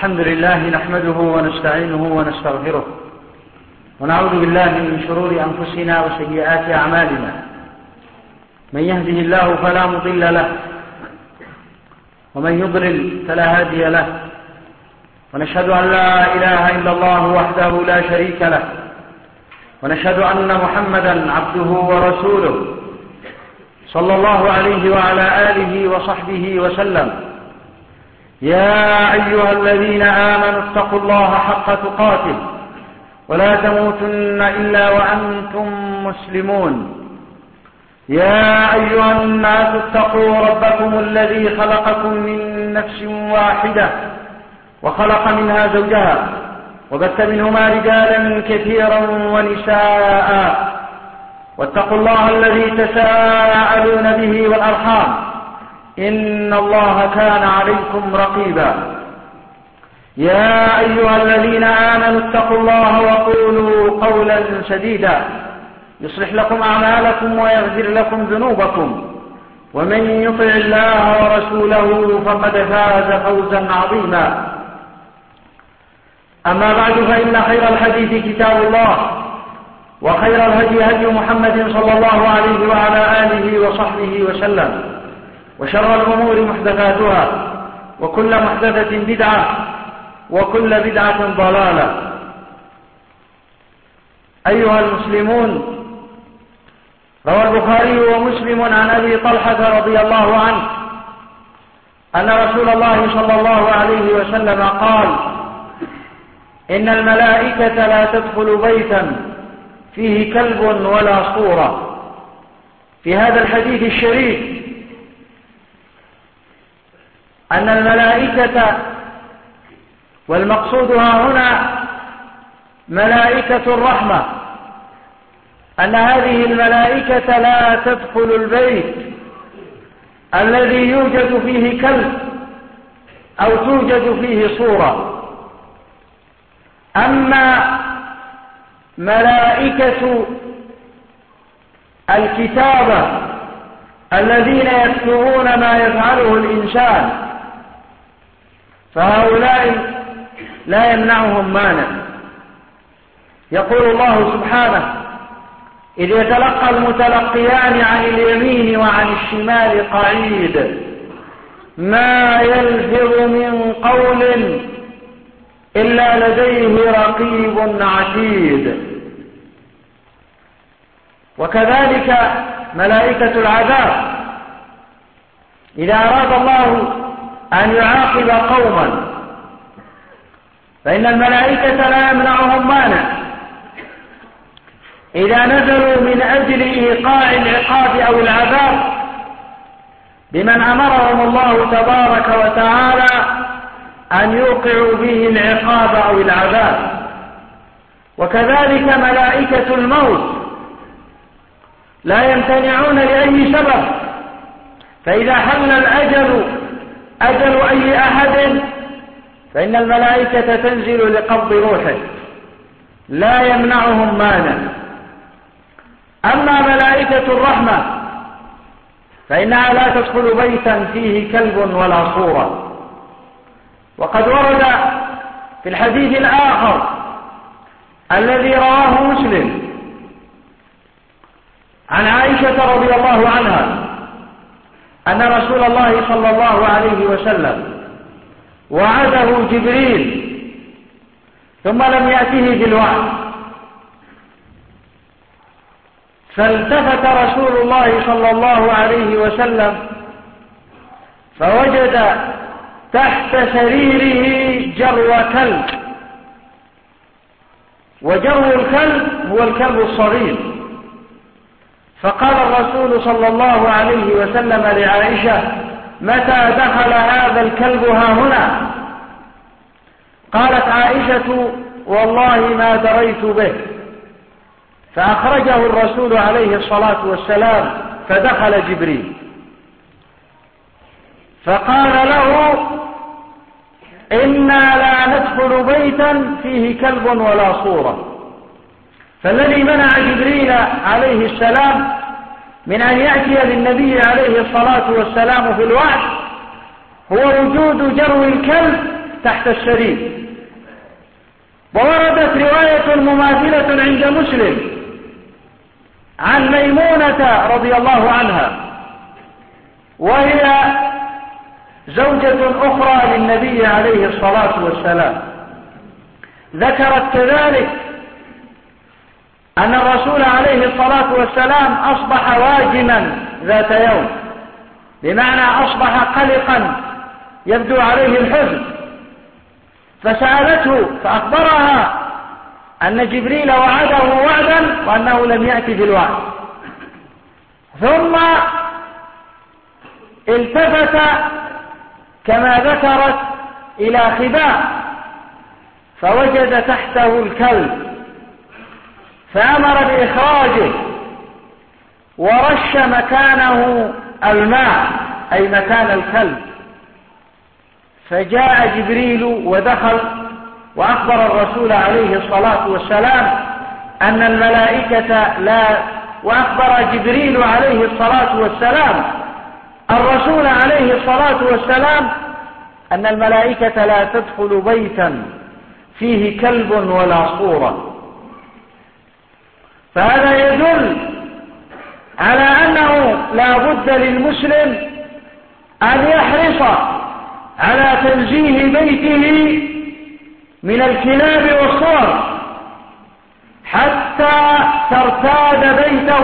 الحمد لله نحمده ونستعينه ونستغفره ونعوذ بالله من شرور أنفسنا وسيئات أعمالنا. من يهده الله فلا مضل له ومن يضلل فلا هادي له، ونشهد أن لا إله إلا الله وحده لا شريك له، ونشهد أن محمدا عبده ورسوله صلى الله عليه وعلى آله وصحبه وسلم. يا أيها الذين آمنوا اتقوا الله حق تقاته ولا تموتن إلا وأنتم مسلمون. يا أيها الناس اتقوا ربكم الذي خلقكم من نفس واحدة وخلق منها زوجها وبث منهما رجالا كثيرا ونساء، واتقوا الله الذي تساءلون به والأرحام إن الله كان عليكم رقيبا. يا أيها الذين آمنوا اتقوا الله وقولوا قولا سديدا يصلح لكم أعمالكم ويغفر لكم ذنوبكم، ومن يطع الله ورسوله فقد فاز فوزا عظيما. أما بعد، فإن خير الحديث كتاب الله، وخير الهدي هدي محمد صلى الله عليه وعلى آله وصحبه وسلم، وشر الأمور محدثاتها، وكل محدثة بدعة، وكل بدعة ضلالة. أيها المسلمون، روى البخاري ومسلم عن أبي طلحة رضي الله عنه أن رسول الله صلى الله عليه وسلم قال: إن الملائكة لا تدخل بيتا فيه كلب ولا صورة. في هذا الحديث الشريف أن الملائكة، والمقصود هنا ملائكة الرحمة، أن هذه الملائكة لا تدخل البيت الذي يوجد فيه كلب أو توجد فيه صورة. أما ملائكة الكتابة الذين يكتبون ما يفعله الإنسان فهؤلاء لا يمنعهم مانع. يقول الله سبحانه: إذ يتلقى المتلقيان عن اليمين وعن الشمال قعيد ما يلفظ من قول إلا لديه رقيب عتيد. وكذلك ملائكة العذاب، إذا أراد الله أن يعاقب قوما فإن الملائكة لا يمنعهم مانع إذا نزلوا من أجل إيقاع العقاب أو العذاب بمن أمرهم الله تبارك وتعالى أن يوقعوا به العقاب أو العذاب. وكذلك ملائكة الموت لا يمتنعون لأي سبب، فإذا حل الأجل أجل أي أحد فإن الملائكة تنزل لقبض روحه، لا يمنعهم مانع. أما ملائكة الرحمة فإنها لا تدخل بيتا فيه كلب ولا صورة. وقد ورد في الحديث الآخر الذي رواه مسلم عن عائشة رضي الله عنها أن رسول الله صلى الله عليه وسلم وعده جبريل ثم لم يأته بالوعد، فالتفت رسول الله صلى الله عليه وسلم فوجد تحت سريره جرو كلب، وجرو الكلب هو الكلب الصغير. فقال الرسول صلى الله عليه وسلم لعائشة: متى دخل هذا الكلب ها هنا؟ قالت عائشة: والله ما دريت به. فأخرجه الرسول عليه الصلاة والسلام فدخل جبريل فقال له: إنا لا ندخل بيتا فيه كلب ولا صورة. فالذي منع جبريل عليه السلام من أن يأتي للنبي عليه الصلاة والسلام في الوعد هو وجود جرو الكلب تحت السرير. ووردت رواية مماثلة عند مسلم عن ميمونة رضي الله عنها، وهي زوجة أخرى للنبي عليه الصلاة والسلام، ذكرت كذلك أن الرسول عليه الصلاة والسلام أصبح واجما ذات يوم، بمعنى أصبح قلقا يبدو عليه الحزن، فسألته فأخبرها أن جبريل وعده وعدا وأنه لم يأتي بالوعد. ثم التفت كما ذكرت إلى خباء فوجد تحته الكلب، فأمر بإخراجه ورش مكانه الماء أي مكان الكلب. فجاء جبريل ودخل وأخبر الرسول عليه الصلاة والسلام أن الملائكة وأخبر جبريل عليه الصلاة والسلام الرسول عليه الصلاة والسلام أن الملائكة لا تدخل بيتا فيه كلب ولا صورة. فهذا يدل على أنه لا بد للمسلم أن يحرص على تنزيه بيته من الكلاب والصور حتى ترتاد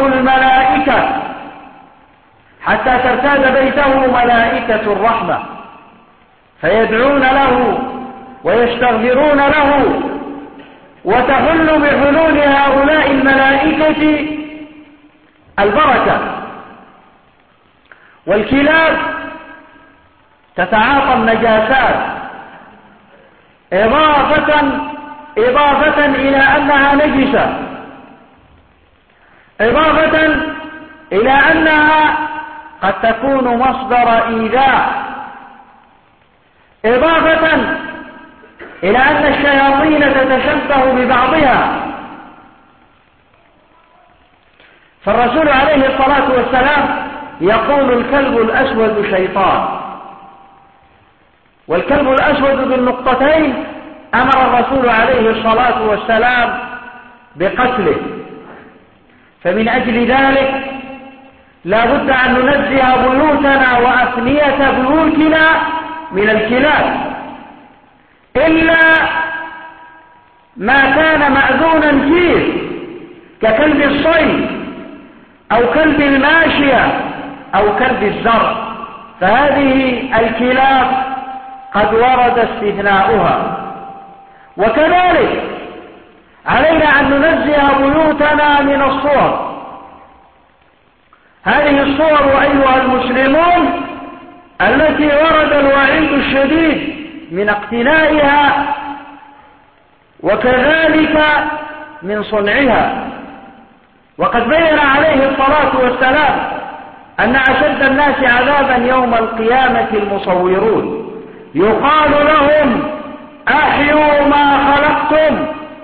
بيته ملائكة الرحمة، فيدعون له ويستغفرون له، وتحل بحلول هؤلاء الملائكة البركة. والكلاب تتعاطى النجاسات إضافة إلى أنها نجسة، إضافة إلى أنها قد تكون مصدر إيذاء، إضافة إلى أن الشياطين تتشبه ببعضها. فالرسول عليه الصلاة والسلام يقول الكلب الأسود شيطان، والكلب الأسود بالنقطتين أمر الرسول عليه الصلاة والسلام بقتله. فمن أجل ذلك لا بد أن ننزه بيوتنا وأفنية بيوتنا من الكلاب، إلا ما كان مأذونا فيه ككلب الصيد أو كلب الماشية أو كلب الزرع، فهذه الكلاب قد ورد استثناؤها. وكذلك علينا أن ننزه بيوتنا من الصور. هذه الصور أيها المسلمون التي ورد الوعيد الشديد من اقتنائها وكذلك من صنعها. وقد بين عليه الصلاة والسلام أن أشد الناس عذابا يوم القيامة المصورون، يقال لهم أحيوا ما خلقتم.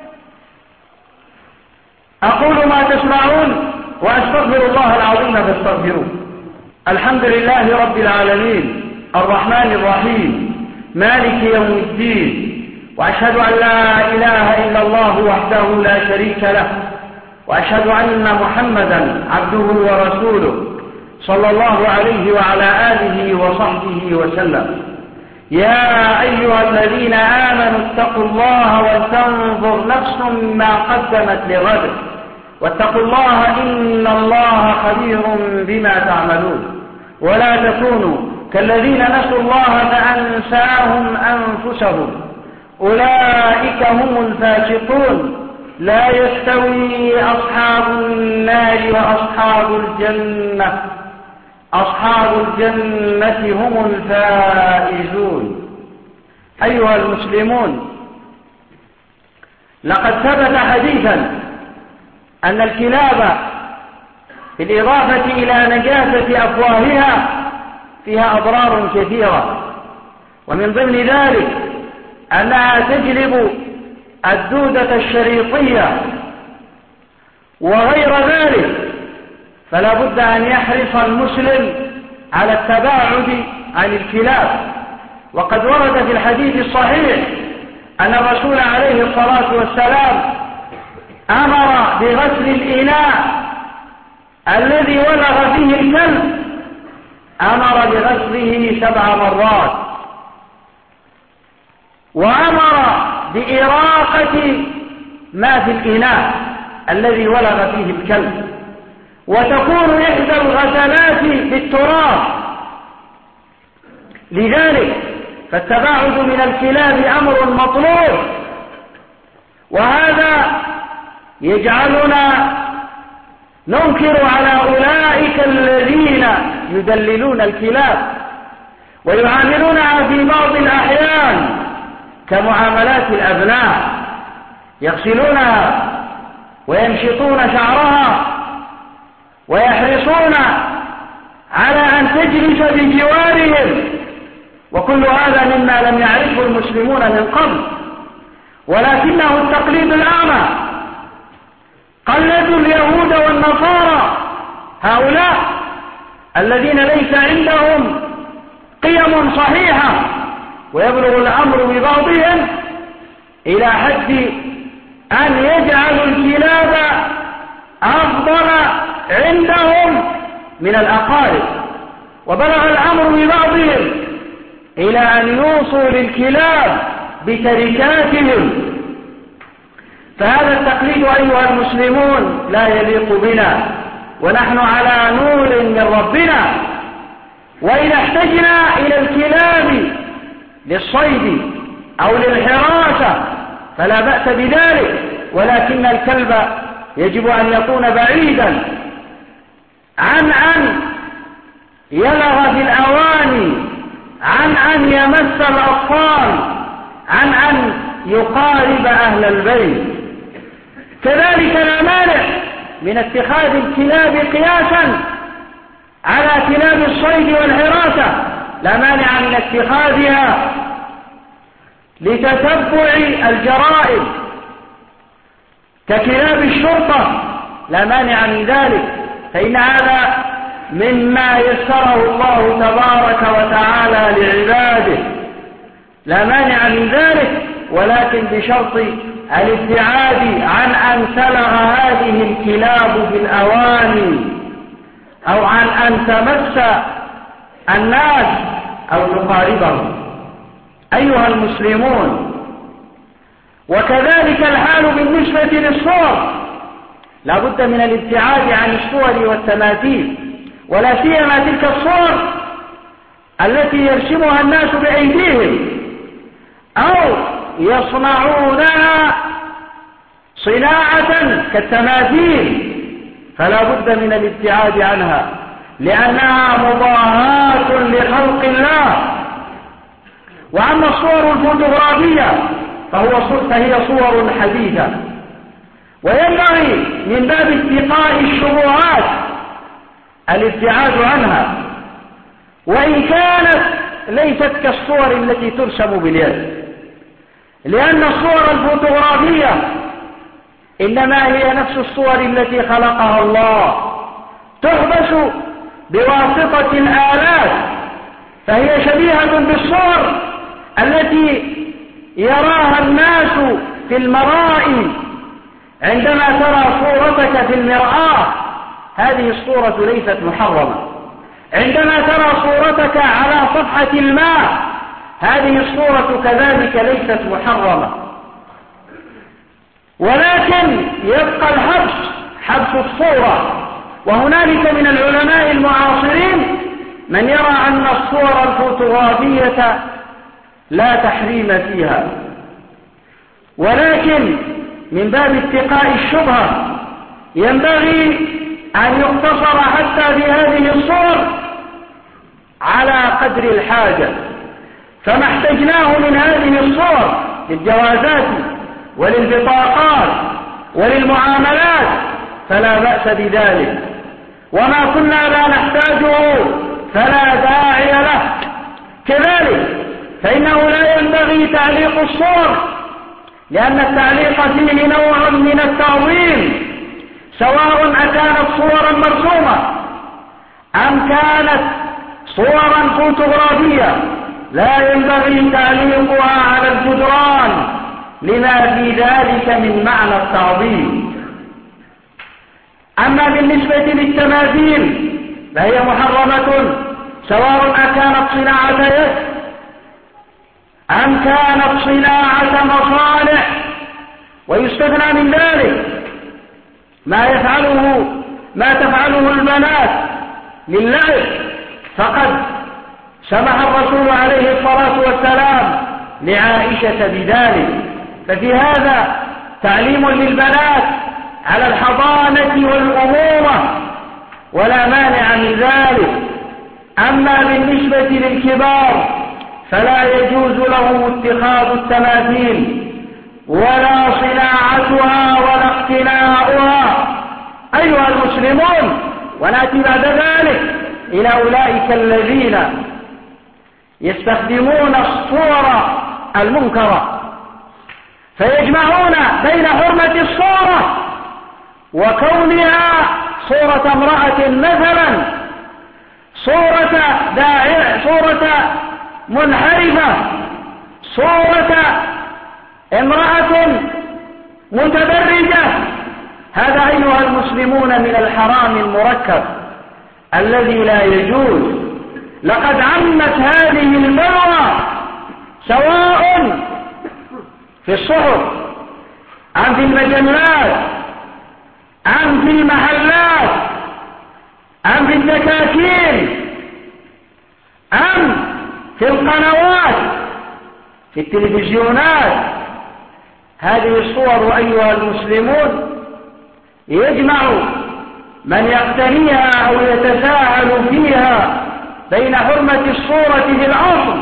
أقول ما تسمعون وأستغفر الله العظيم فاستغفروه. الحمد لله رب العالمين الرحمن الرحيم مالك يوم الدين، وأشهد أن لا إله إلا الله وحده لا شريك له، وأشهد أن محمدا عبده ورسوله صلى الله عليه وعلى آله وصحبه وسلم. يا أيها الذين آمنوا اتقوا الله ولتنظر نفس ما قدمت لغد واتقوا الله إن الله خبير بما تعملون. ولا تكونوا كالذين نسوا الله فأنساهم أنفسهم أولئك هم الفاسقون. لا يستوي أصحاب النار وأصحاب الجنة، أصحاب الجنة هم الفائزون. أيها المسلمون، لقد ثبت حديثا أن الكلاب بالإضافة إلى نجاسة أفواهها فيها أضرار كثيرة، ومن ضمن ذلك أنها تجلب الدودة الشريطية وغير ذلك. فلا بد أن يحرص المسلم على التباعد عن الكلاب، وقد ورد في الحديث الصحيح أن الرسول عليه الصلاة والسلام أمر بغسل الإناء الذي ولغ فيه الكلب، أمر بغسله 7 مرات، وأمر بإراقة ما في الإناء الذي ولغ فيه الكلب، وتكون إحدى الغسلات بالتراب. لذلك فالتباعد من الكلاب أمر مطلوب، وهذا يجعلنا ننكر على أولئك الذين يدللون الكلاب ويعاملونها في بعض الأحيان كمعاملات الأبناء، يغسلونها ويمشطون شعرها ويحرصون على أن تجلس بجوارهم، وكل هذا مما لم يعرفه المسلمون من قبل، ولكنه التقليد الأعمى. قلدوا اليهود والنصارى، هؤلاء الذين ليس عندهم قيم صحيحة، ويبلغ الأمر ببعضهم إلى حد أن يجعلوا الكلاب أفضل عندهم من الأقارب، وبلغ الأمر ببعضهم إلى أن يوصوا للكلاب بتركاتهم. فهذا التقليد أيها المسلمون لا يليق بنا، ونحن على نور من ربنا، وإذا احتجنا إلى الكلاب للصيد أو للحراسة فلا بأس بذلك، ولكن الكلب يجب أن يكون بعيدا عن أن يلغ في الأواني، عن أن يمس الأطفال، عن أن يقارب أهل البيت. كذلك لا مانع من اتخاذ الكلاب قياسا على كلاب الصيد والحراسة، لا مانع من اتخاذها لتتبع الجرائم ككلاب الشرطة، لا مانع من ذلك، فإن هذا مما يسره الله تبارك وتعالى لعباده، لا مانع من ذلك، ولكن بشرط الابتعاد عن أن تلغ هذه الكلاب في الأواني، أو عن أن تمس الناس أو تقاربهم. أيها المسلمون، وكذلك الحال بالنسبة للصور، لا بد من الابتعاد عن الصور والتماثيل، ولا سيما تلك الصور التي يرسمها الناس بأيديهم أو يصنعونها صناعة كالتماثيل، فلا بد من الابتعاد عنها، لأنها مضاهاة لخلق الله. وأما الصور الفوتوغرافية فهي صور حديثة، وينبغي من باب اتقاء الشبهات الابتعاد عنها، وإن كانت ليست كالصور التي ترسم باليد، لأن الصور الفوتوغرافية إنما هي نفس الصور التي خلقها الله، تحبس بواسطة الآلات، فهي شبيهة بالصور التي يراها الناس في المرائي عندما ترى صورتك في المرآة، هذه الصورة ليست محرمة. عندما ترى صورتك على صفحة الماء، هذه الصورة كذلك ليست محرمة، ولكن يبقى حبس الصورة. وهنالك من العلماء المعاصرين من يرى أن الصور الفوتوغرافية لا تحريم فيها، ولكن من باب اتقاء الشبهة ينبغي أن يقتصر حتى في هذه الصور على قدر الحاجة، فما احتجناه من هذه الصور للجوازات وللبطاقات وللمعاملات فلا بأس بذلك، وما كنا لا نحتاجه فلا داعي له. كذلك فإنه لا ينبغي تعليق الصور، لأن التعليق فيه نوع من التعظيم، سواء أكانت صورا مرسومة أم كانت صورا فوتوغرافية، لا ينبغي تعليقها على الجدران لما في ذلك من معنى التعظيم. أما بالنسبة للتماثيل فهي محرمة، سواء أكانت صناعة يد أم كانت صناعة مصانع، ويستثنى من ذلك ما تفعله البنات للعب، فقد سمح الرسول عليه الصلاة والسلام لعائشة بذلك، ففي هذا تعليم للبنات على الحضانة والأمومة ولا مانع من ذلك. أما بالنسبة للكبار فلا يجوز له اتخاذ التماثيل ولا صناعتها ولا اقتناؤها. أيها المسلمون، ونأتي بعد ذلك إلى أولئك الذين يستخدمون الصور المنكرة فيجمعون بين حرمة الصورة وكونها صورة امرأة مثلا، صورة منحرفة، صورة امرأة متبرجة. هذا أيها المسلمون من الحرام المركب الذي لا يجوز. لقد عمت هذه البلوى سواء في الصحف أم في المجلات أم في المحلات أم في الدكاكين أم في القنوات في التلفزيونات. هذه الصور أيها المسلمون يجمع من يقتنيها أو يتساهل فيها بين حرمة الصورة في الأصل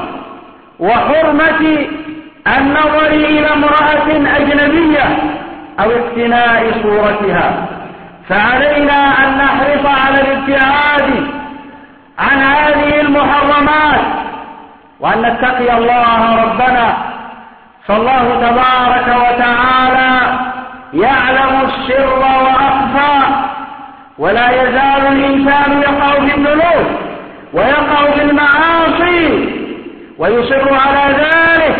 وحرمة النظر إلى امرأة أجنبية أو اقتناء صورتها. فعلينا أن نحرص على الابتعاد عن هذه المحرمات وأن نتقي الله ربنا، فالله تبارك وتعالى يعلم السر وأخفى، ولا يزال الإنسان يقع في الذنوب ويقع في المعاصي ويصر على ذلك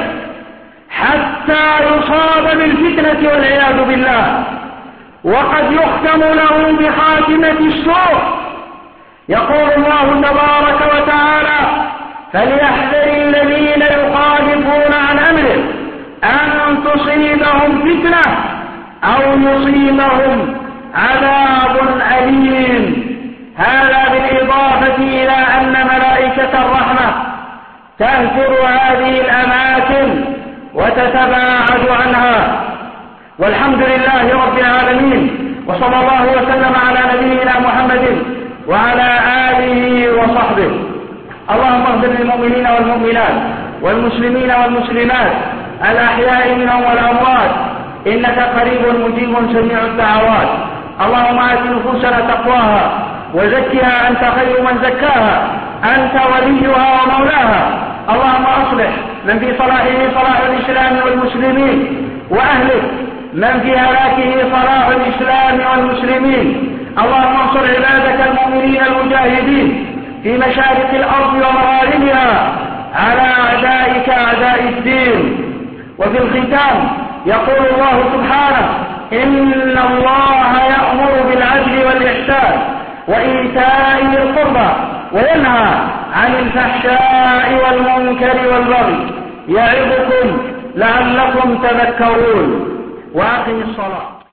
حتى يصاب بالفتنة والعياذ بالله، وقد يختم له بخاتمة السوء. يقول الله تبارك وتعالى: فليحذر الذين يخالفون عن أمره أن تصيبهم فتنة أو يصيبهم عذاب أليم. هذا بالإضافة إلى أن ملائكة الرحمة تهجر هذه الأماكن وتتباعد عنها. والحمد لله رب العالمين، وصلى الله وسلم على نبينا محمد وعلى آله وصحبه. اللهم اغفر للمؤمنين والمؤمنات والمسلمين والمسلمات الأحياء منهم والأموات، إنك قريب مجيب سميع الدعوات. اللهم آت نفوسنا تقواها وزكها أنت خير من زكاها، أنت وليها ومولاها. اللهم أصلح من في صلاحه صلاح الإسلام والمسلمين، وأهلك من في هلاكه صلاح الإسلام والمسلمين. اللهم انصر عبادك المؤمنين المجاهدين في مشارق الأرض ومغاربها على أعدائك أعداء الدين. وفي الختام يقول الله سبحانه: إن الله يأمر بالعدل والإحسان وإيتاء ذي القربى وينهى عن الفحشاء والمنكر والبغي يعظكم لعلكم تذكرون. وأقم الصلاة.